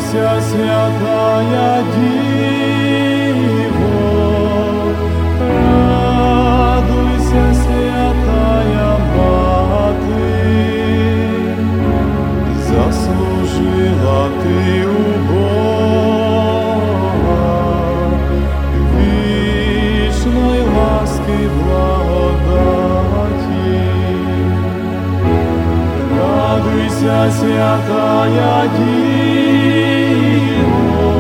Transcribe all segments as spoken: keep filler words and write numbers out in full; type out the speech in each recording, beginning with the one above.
Радуйся, святая Диво, радуйся, святая Мати, заслужила Ти у Бога вічної ласки благодаті. Радуйся, святая Диво,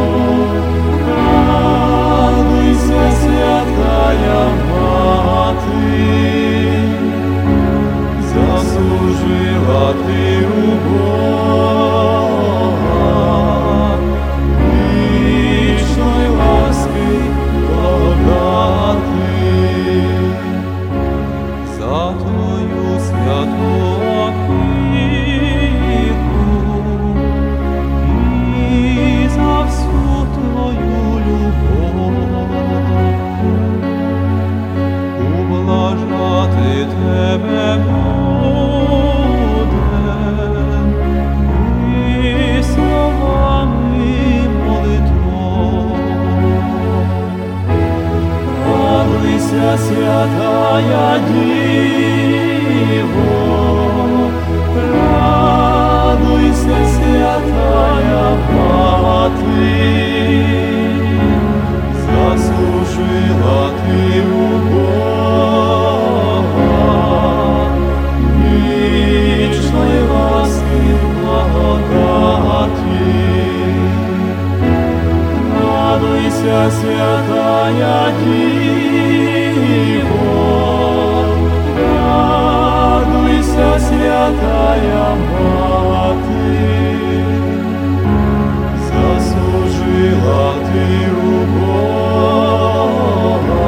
радуйся, святая Мати, заслужила Ти у Бога вічної ласки благодати. За Твою святу опіку і за всю Твою любов ублажати Тебе будем і словами молитвою. Радуйся, святая Диво, радуйся, святая Мати, заслужила Ти у Бога вічної ласки благодаті. Радуйся, святая Диво, радуйся, святая Мати, заслужила Ти у Бога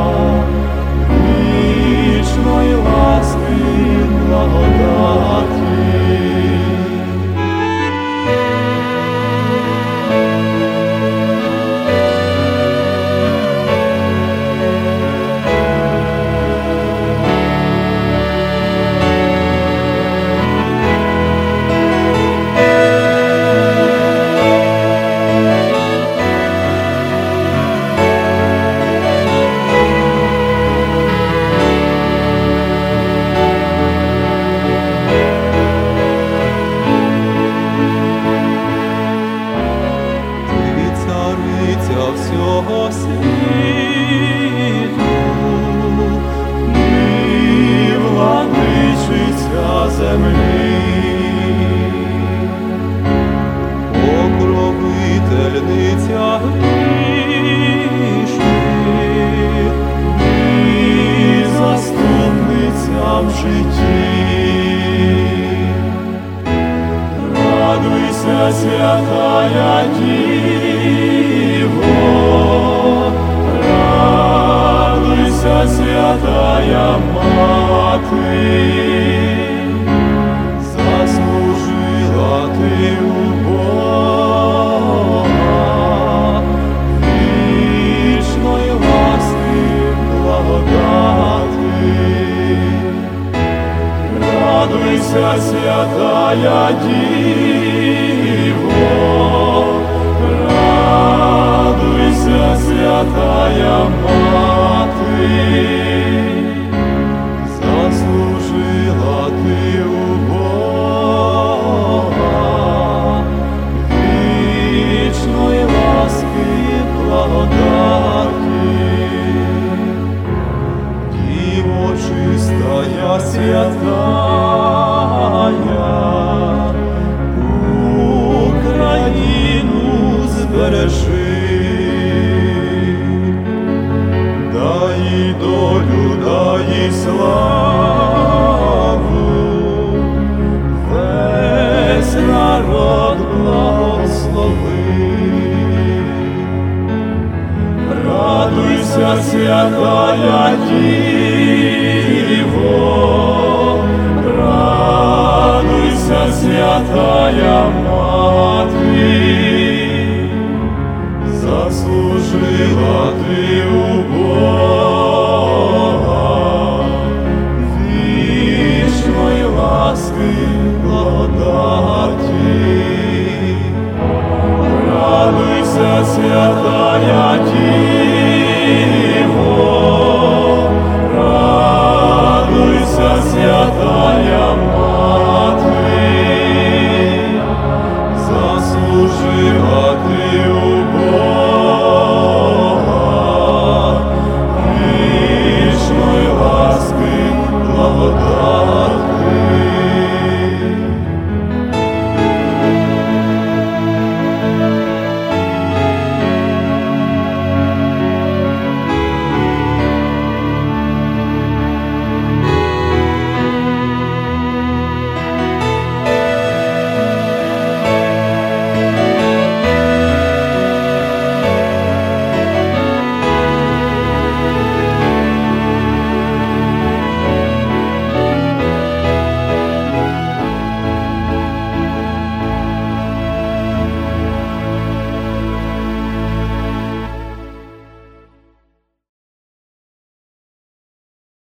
вічної ласки благодаті. Всього світу і владичиця землі, покровительниця грішних і заступниця в житті. Радуйся, святая Диво, радуйся, святая Мати, заслужила Ти у Бога вічної ласки благодаті. Радуйся, святая Диво, радуйся, святая Мати, заслужила Ти у Бога вічної ласки благодаті. Діво чистая, святая, Україну збережи, дай долю, дай славу, весь народ благослови. Радуйся, святая Диво, радуйся, святая Мати,